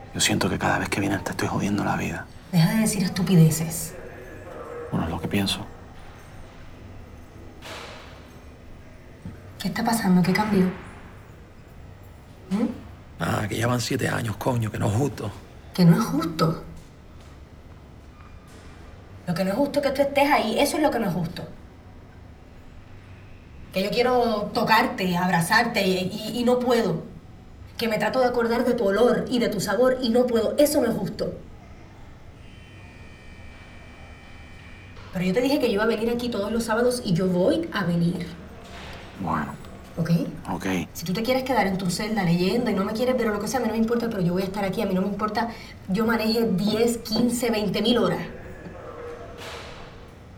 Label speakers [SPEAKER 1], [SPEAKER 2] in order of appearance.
[SPEAKER 1] Yo siento que cada vez que vienes te estoy jodiendo la vida.
[SPEAKER 2] Deja de decir estupideces.
[SPEAKER 1] Bueno, es lo que pienso.
[SPEAKER 2] ¿Qué está pasando? ¿Qué cambió?
[SPEAKER 1] Ah, que ya van 7 años, coño, que no es justo.
[SPEAKER 2] Que no es justo. Lo que no es justo es que tú estés ahí. Eso es lo que no es justo. Que yo quiero tocarte, abrazarte y no puedo. Que me trato de acordar de tu olor y de tu sabor y no puedo. Eso no es justo. Pero yo te dije que yo iba a venir aquí todos los sábados y yo voy a venir.
[SPEAKER 1] Bueno,
[SPEAKER 2] ¿Ok?
[SPEAKER 1] ok.
[SPEAKER 2] Si tú te quieres quedar en tu celda leyendo y no me quieres ver o lo que sea, a mí no me importa, pero yo voy a estar aquí. A mí no me importa yo maneje 10, 15, 20 mil horas.